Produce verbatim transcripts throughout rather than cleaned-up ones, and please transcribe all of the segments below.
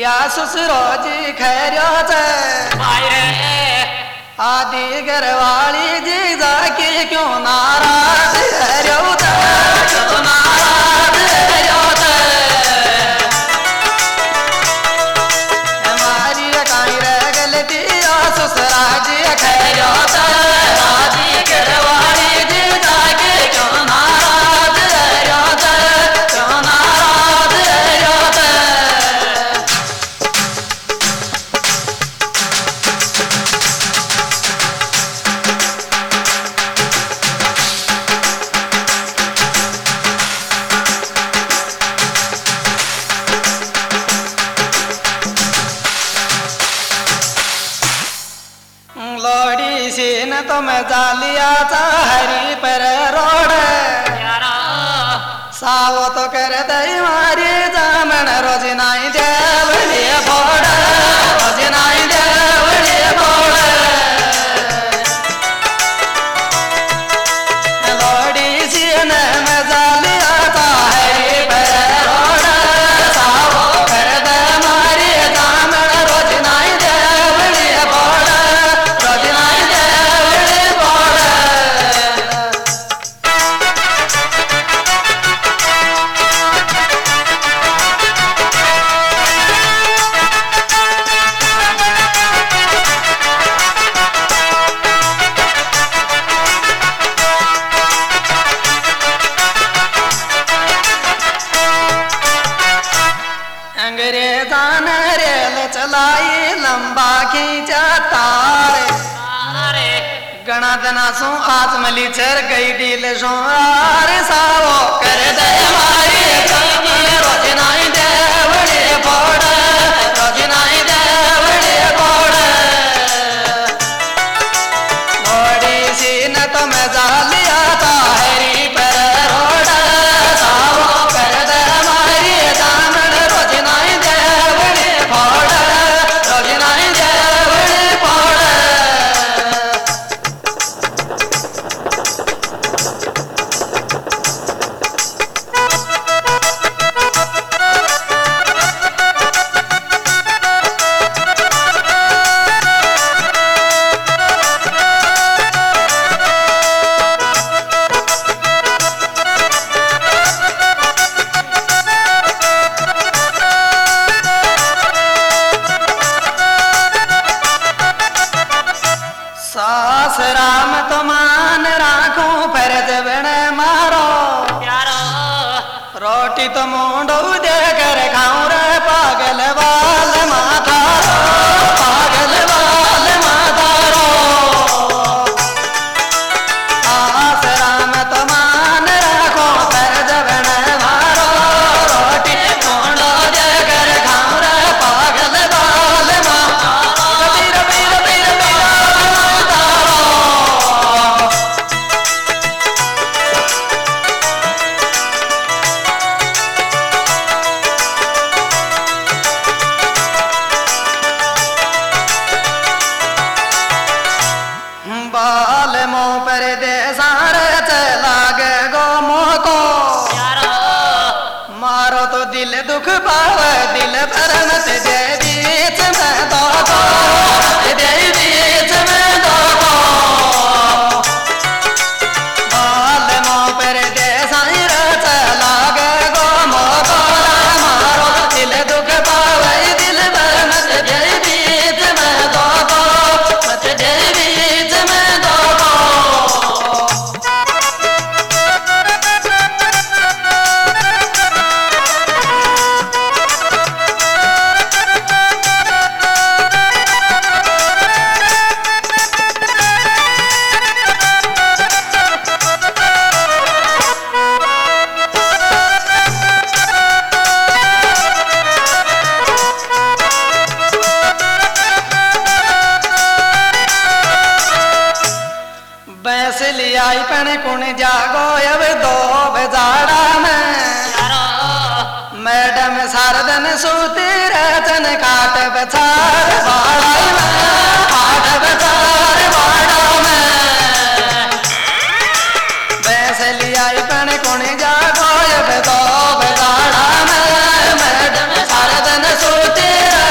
या ससुरोजी खैर्यो छे आदि घरवाली जी जाके क्यों नाराज हर्यो छे क्यों नाराज हर्यो छे हमारी काई रे गलती या ससुराजी खैर्यो छे आदि घरवाली जी जाके क्यों नाराज हर्यो छे क्यों नाराज हर्यो छे लोड़ी सीन तो मैं जालिया हरी पर रोड सावो तो कर दई मारी जामन रोज नाई देवड़ी फोड़ रोज नाई देवड़ी फोड़ लोड़ी सीन में जालिया हरी पर रोड सावो कर दई मारी जामन रोज नाई देवड़ी फोड़ रोज नाई देवड़ी फोड़ अंग्रेजा ने रेल चलाई लंबा खींचा तार गणा दना सो आज मली चर गई डील सो आरे सावो कर दे मारी रोज नाई देवड़ी फोड़ रोज नाई देवड़ी फोड़ लोड़ी सीन तो मैं जालिया हरी पर रोड सावो कर दे मारी दामन रोज नाई देवड़ी फोड़ रोज नाई देवड़ी फोड़ सास राम तो मान राखू फर्ज बन मारो रोटी तो मुंडो दे कर खाऊं रे पागल वाल माथा पागल वाल माथा सास राम तो मान राखो फर्ज बन मारो रोटी मुंडो दे कर खाऊं रे पागल वाल माथा बीर बीर बीर बीर बाल मुँह पर दे सारे चला गे गो मोको मारो तो दिल दुख पावे दिल पर मत दे बीच में दो को दे बीच में दो को बाल मुँह पर दे सारे चला गे गो मोको मारो दिल दुख पावे दिल पर मत दे बीच में दो को मत दे बीच में दो को बैस लियाई पण कुण जागो अब दो बजाड़ा में मैडम सारदन सूती रचन काट बचार बाड़ा में काट बचार बाड़ा में बैस लियाई पण कुण जागो अब दो बजाड़ा में मैडम सारदन सूती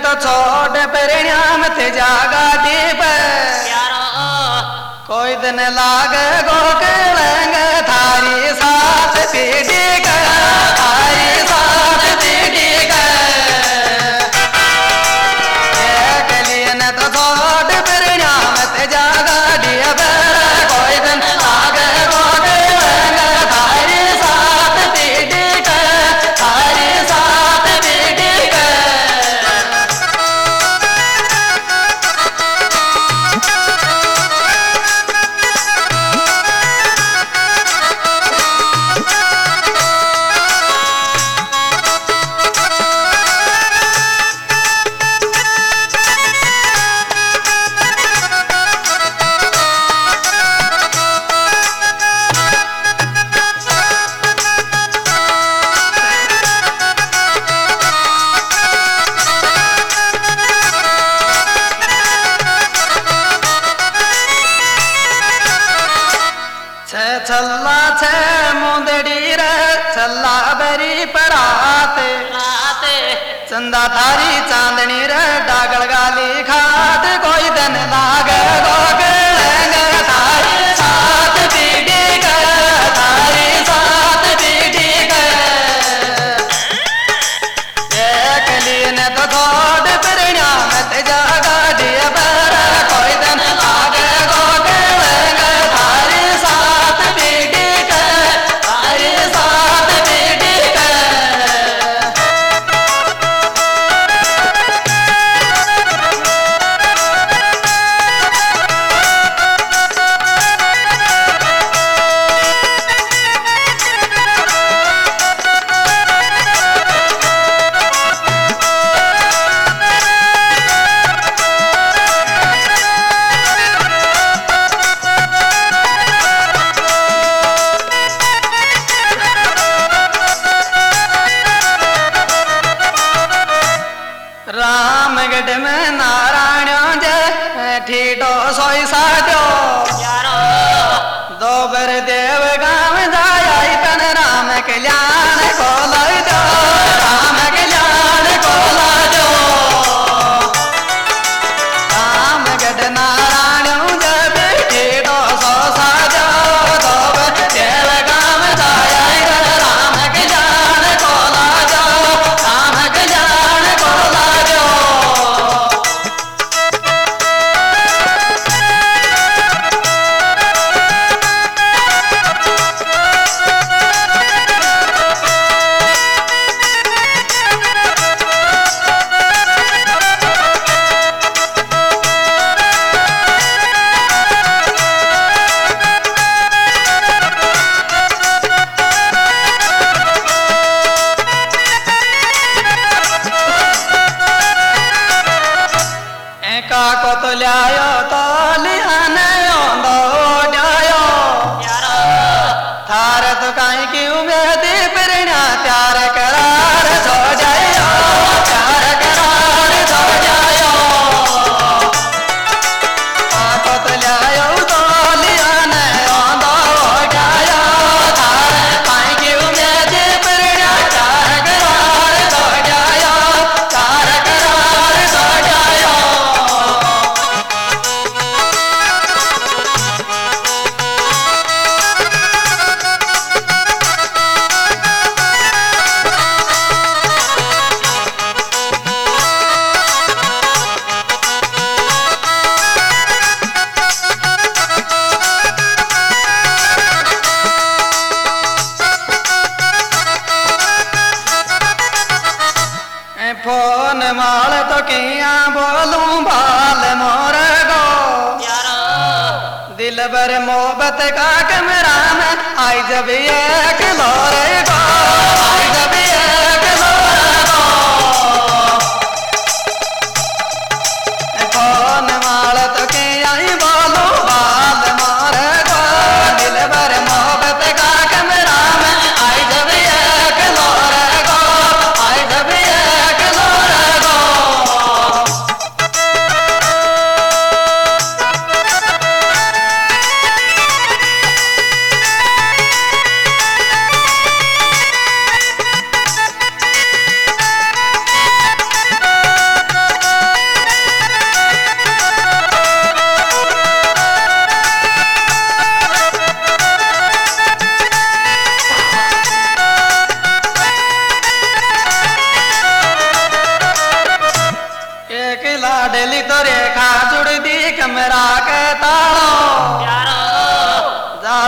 तो छोड़ परिणाम थे जागा दीप कोई दिन लाग गोकलंग थारी साथ पीढ़ी का थारी साथ पीढ़ी का कलियन तो छोड़ परिणाम थे जागा दीप कोई दिन लाग गोकलंग थारी साथ पीढ़ी का थारी साथ पीढ़ी का छल्ला छे मुंदड़ी रे छल्ला बरी पराते चंदा थारी चांदनी रे डागल गाली खात कोई दिन लाग गोगलंग थारी साथ पीढ़ी का थारी साथ पीढ़ी का एक लीन तो थोड़ परिणाम ते जागा दिया बर कोई दिन लाग गोगलंग थारी साथ पीढ़ी का थारी साथ पीढ़ी का रामगढ़ में नारायण जय ठीठो सोई साठो दो बर देव गाँव जाय तन राम कल्याण को लाई दो राम कल्याण को ला दो रामगढ़ नारायण जय ठीठो सो साठो दो बर देव गाँव जाय तन राम कल्याण को ला दो राम कल्याण को ला दो को तो लियायो तो लियाने ओंदो जायो थार तो काई की उम्मीद परिणा त्यार करार सो जायो त्यार करार सो जायो को तो लियायो तो लियाने ओंदो जायो थार काई की उम्मीद परिणा त्यार करार सो जायो त्यार करार सो जायो फोन माल तो किया बोलूं बाल मोर गो दिल भर मोहब्बत का कमरा में आई जब एक लोरे गो आई जब एक लोरे गो फोन माल तो किया बोलूं बाल मोर गो दिल भर मोहब्बत का कमरा में आई जब एक लोरे गो आई जब एक लोरे गो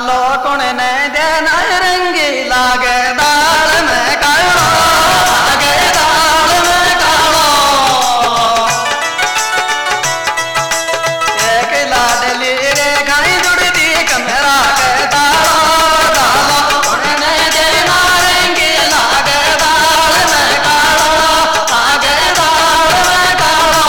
डालो कुण ने देना रंगी लागे दाल में कालो लागे दाल में कालो एक लाडली रे खाई जुड़ती कमरा के दालो डालो कुण ने देना रंगी लागे दाल में कालो लागे दाल में कालो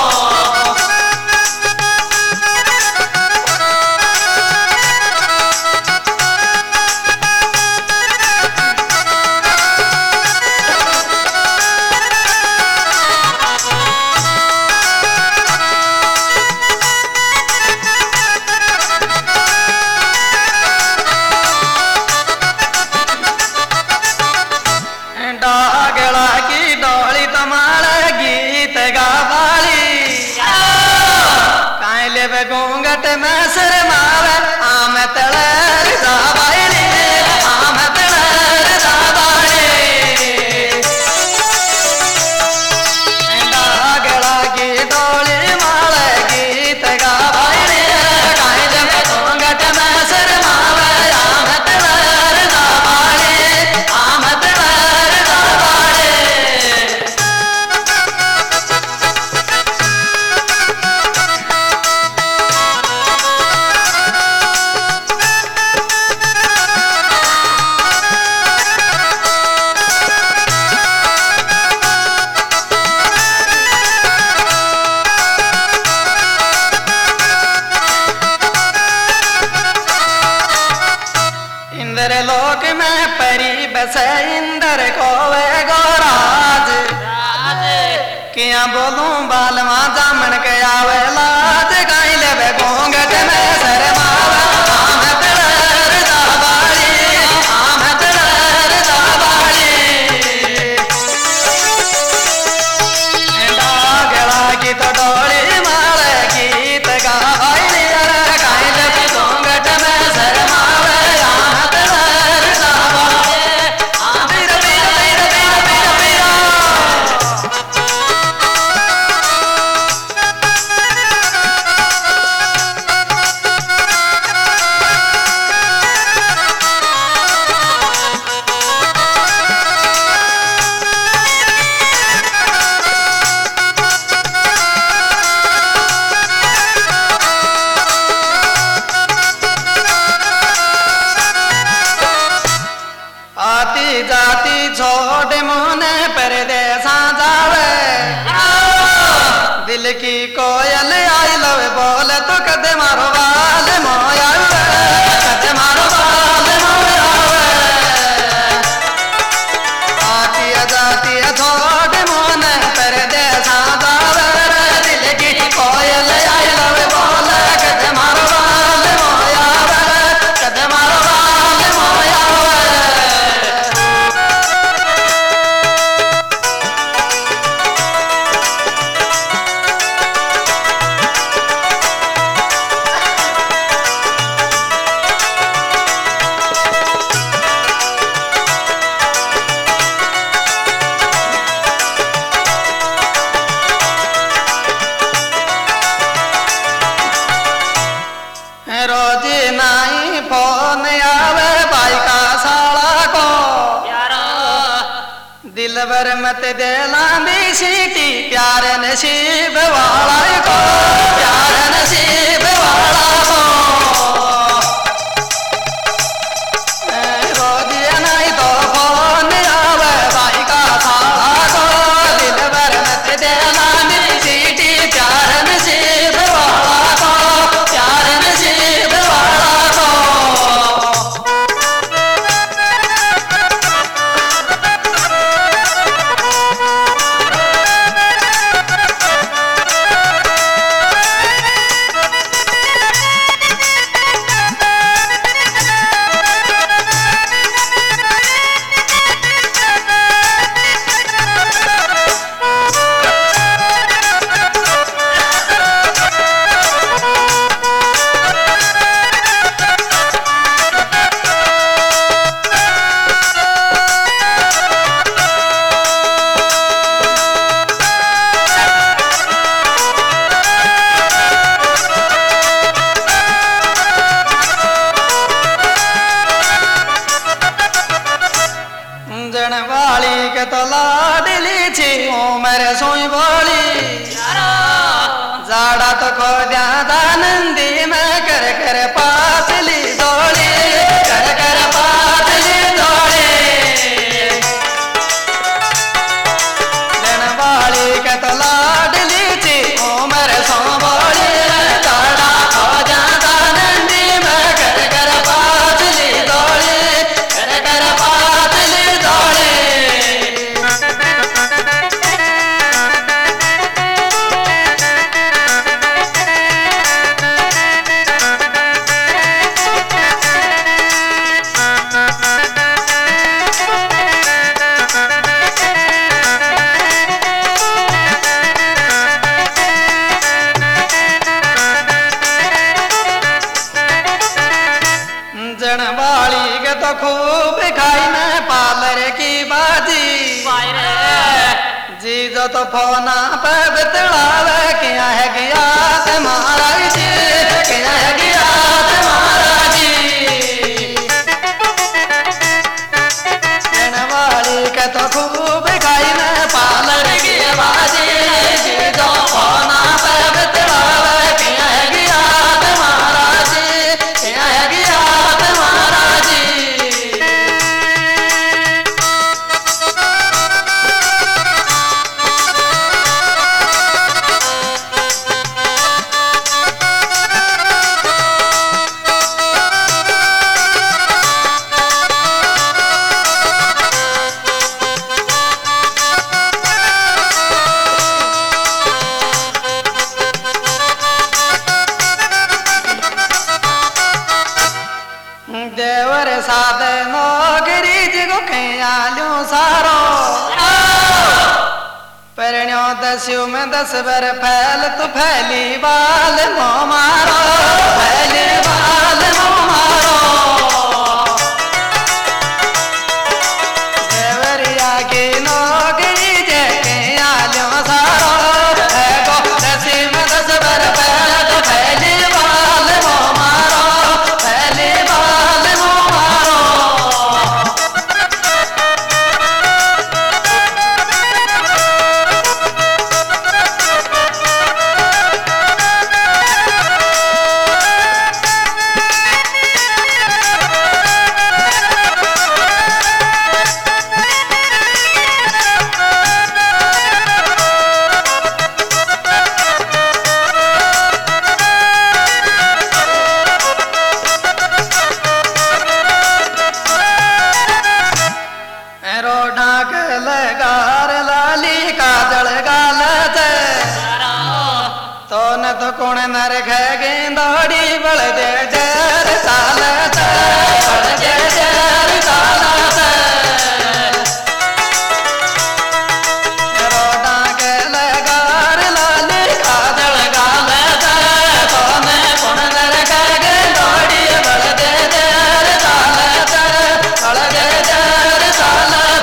डागला की डोली तुम्हारे गीत गावाली काई लेवे घूंघट में शर्मावे आम तलर दाबाली आम तलर दाबाली डागला की डोली माले गीत गावाली काई लेवे घूंघट में शर्मावे आम तलर दाबाली आम तलर दाबाली इंद्र लोक में परी बसे इंद्र को वे गोराज किया बोलूं बालवा जामन के आवे लाज गाई लेवे घूंघट में शर्मावे आम तलर दाबाली आम तलर दाबाली डागला की तो डोली माले गीत गाई गाई लेवे घूंघट में शर्मावे आम तलर दाबाली आम बीर बीर बीर बीर बीर बीर आती जाती छोड़ मोने परदेसा जावे दिल की कोयल आई लव बोले तो कदे मारो बाल मोया कदे मारो बाल मोया आती जाती छोड़ मोने परदेसा जावे दिल की कोयल आई लव बोले कदे मारो बाल मोया कदे मारो बाल मोया रोजी नाई फोन आवे भाई का साला को दिलबर मत देला सीटी प्यार नसीब वाला को प्यार नसीब वाला को रोजी नाई तो फोन आवे भाई का साला को दिलबर मत देला सीटी प्यार नसीब वाला को प्यार नसीब वाला को के तो लाडली छी उमर सोई बोली जाड़ा तो खो द्या नंदी में कर कर पातली दौड़ी कर कर पातली दौड़ी जनवाली के तो लाडली छी उमर सो बोली जाड़ा खो द्या नंदी में कर कर पातली दौड़ी कर कर पातली दौड़ी जनवाली के तो खूब खाई में पालर की बाजी जी जो तो फोना पे बितड़ावे क्या है गया तुम्हारा जी क्या है गया तुम्हारा जी जनवाली के तो खूब खाई में पालर की बाजी जी जो फोना पे बितड़ावे क्या है गया तुम्हारा जी क्या है गया तुम्हारा जी देवर साथ नौकरी जिगो खयाल्यो सारो परण्यो दस्यु में दस बर फैल तू फैली बाल मो मारो फैली बाल मो मारो देवरिया की नौकरी जे खयाल्यो सारो है गो दस्यु में दस बर फैल तू फैली बाल मो मारो फैली बाल मो मारो ढाक लगार लाली काजल गालत तो न तो कौन नर खे दौड़ी बड़ दे जर सालत बड़ दे जर सालत ढाक लगार लाली काजल गालत तो न कौन नर खे दौड़ी बड़ दे जर सालत बड़ दे जर सालत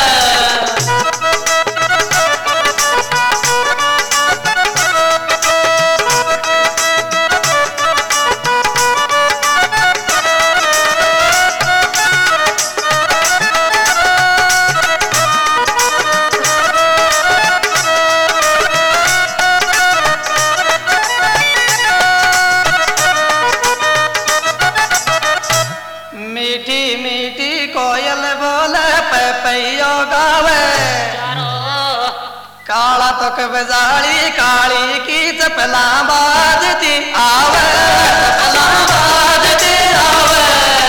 मीठी मीठी कोयल बोले पैपैयो गावे काला तुक बजाड़ी काली की चपला बाजती आवे चपला बाजती आवे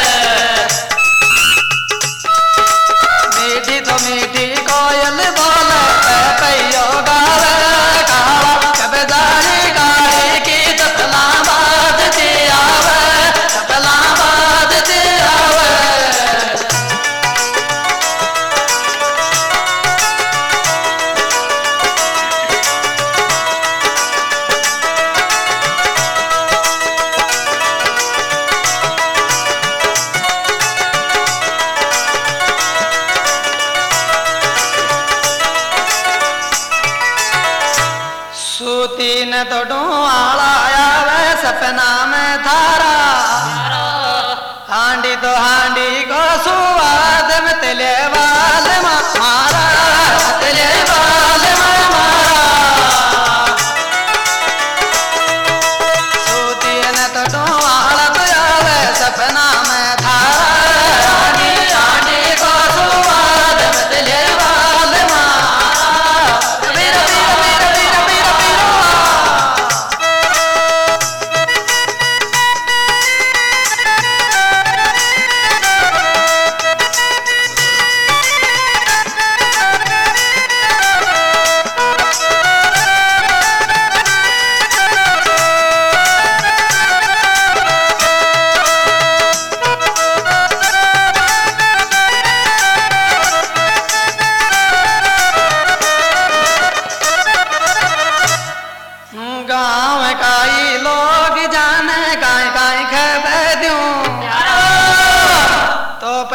मीठी तो मीठी कोयल बोले पैपैयो गावे काला तुक बजाड़ी काली की चपला बाजती आवे चपला बाजती आवे सूती न तो डोआला आवे सपना में थारा हांडी तो हांडी को सुवाद में तेले वाल मारा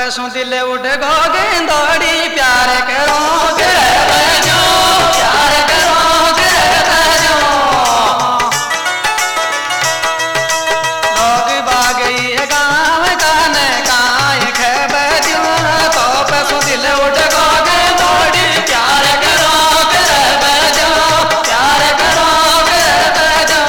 पैसों दिले उठ गो गेंदोड़ी प्यार करो बजो प्यार करो बजो लोग बागई गाँव कान काय बजो तो पैसों दिले उठ गो गेंदोड़ी प्यार करो बजो प्यार करो बजो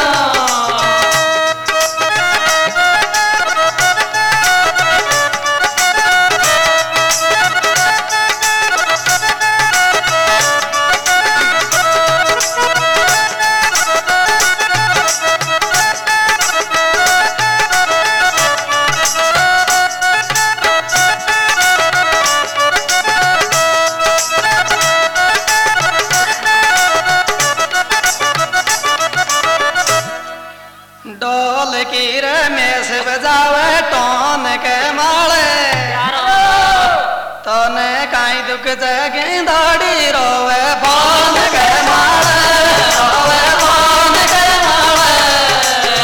डोल की रमेश बजावे टोन के माले तोने काई दुख जगे दाड़ी रोवे फोन के माले रोवे फोन के माले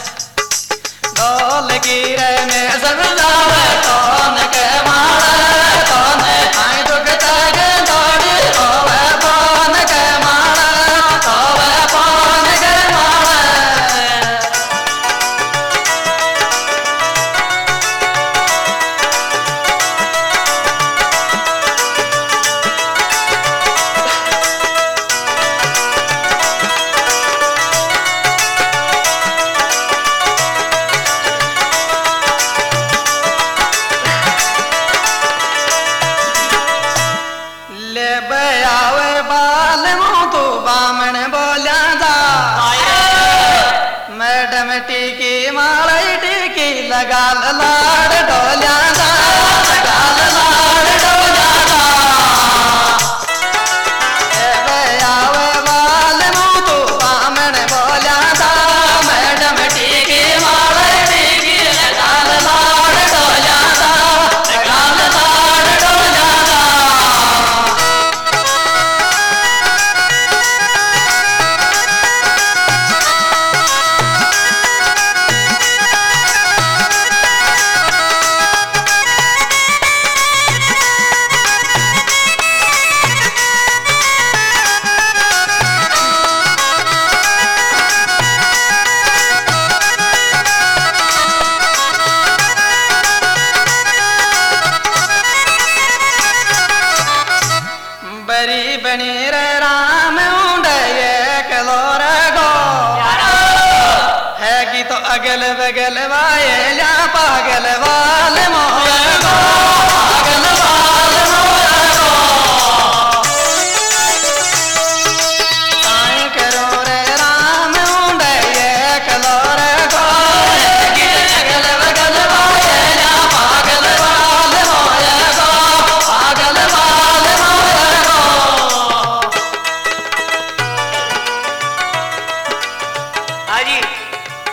डोल की रमेश बजावे टोन के माले तोने काई दुख जगे दाड़ी रोवे फोन के माले रोवे फोन के माले ले बयावे बाल मुँह तू बामण बोलिया जा मैडम टीकी मालाई टीकी लगा लाड़ डोलिया जा लगा लाड़ डोलिया जा ले बयावे बाल मुँह तू बामण बोलिया जा मैडम टीकी मालाई टीकी लगा लाड़ डोलिया जा लगा लाड़ डोलिया जा बरी बनी रे राम उंडे कलोर गो है कि तो अगल बगल वाये या पागल वाले मोह गो पागल